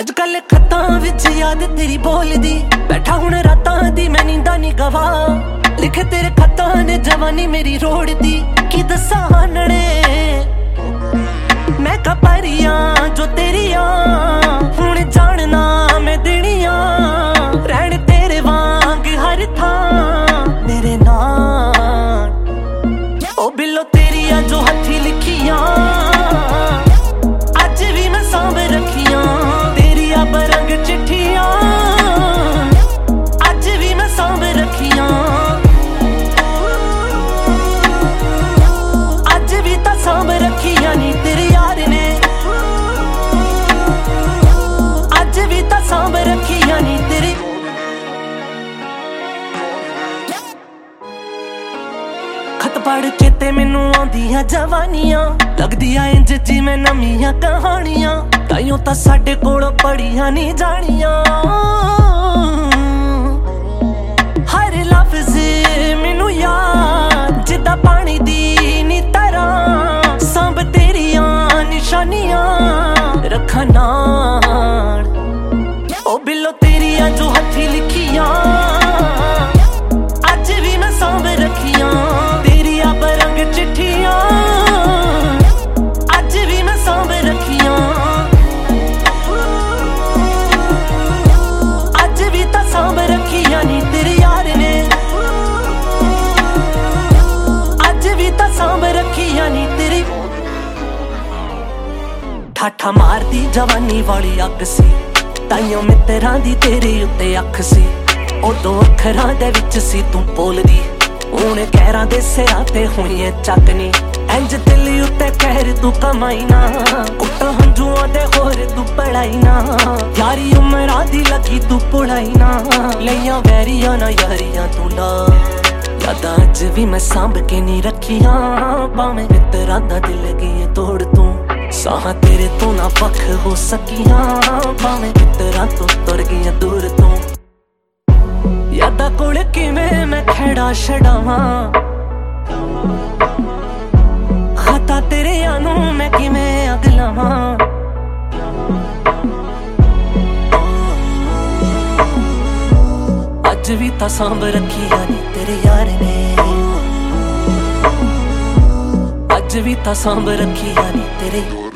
अजकल खतां विच याद तेरी बोलदी, बैठा हुण रातां दी मैं नींदा नी गवा। लिखे तेरे खतां ने जवानी मेरी रोड़दी, की दस्सां हानणे मैं कपरियां जो तेरियां हुण जानना मैं देनियां। रहण तेरे वांग हर थां मेरे नाल, ओ बिल्लो तेरियां जो हथी लिखियां अज भी मैं सांभ रखियां। तेरिया बरंग चिट्ठियां अज भी मैं सांभ रखियां। अज भी तां सांभ रखियां नी तेरे यार ने, अज भी तां सांभ रखियां नी तेरे। खत पढ़ के ते मैनू आंदियां जवानियां, लगदियां इंज जिवें नवीं कहानियां। ताइयों तां साडे कोल पढ़ियां नी जानियां। हर लफ्ज़ मैनू याद जिद्दां पानी दी नी तरह, सांभ तेरियां निशानियां रखां नाल। ओ बिल्लो तेरियां जो हथी लिखियां अज भी मैं सांभ रखियां। तेरिया बरंग चिट्ठियां अज भी मैं सांभ रखियां। अज भी तां सांभ रखियां नी तेरे यार ने, अज भी तां सांभ रखियां नी तेरे। ठाठा मारदी जवानी वाली अग सी, ताइयों मित्तरां दी तेरे उत्ते अख सी। उदों अखरां दे विच सी तू बोलदी, हुण कहरां दे सिरां ते होई ऐ चकनी। इंज दिल उत्ते कहर तू कमाई ना, कुट हंजुआं दे होर तू पढ़ाई ना। यारी उमरां दी लगी तू पुढ़ाई ना, लईयां वैरियां ना यारियां तू ना। यादां अज भी मैं सांभ के नी रखियां, भावें मित्तरां दा दिल गई तोड़ तू। साहां तेरे तो ना वख हो सकियां, भावें मित्तरां तो तुर गईयां दूर तू। यादां कोल किवें मैं खड़ा छड़ावां, खता तेरियां नूं मैं किवें अग लावां। अज भी तां सांभ रखियां नी तेरे यार ने, अज भी तां सांभ रखियां नी तेरे।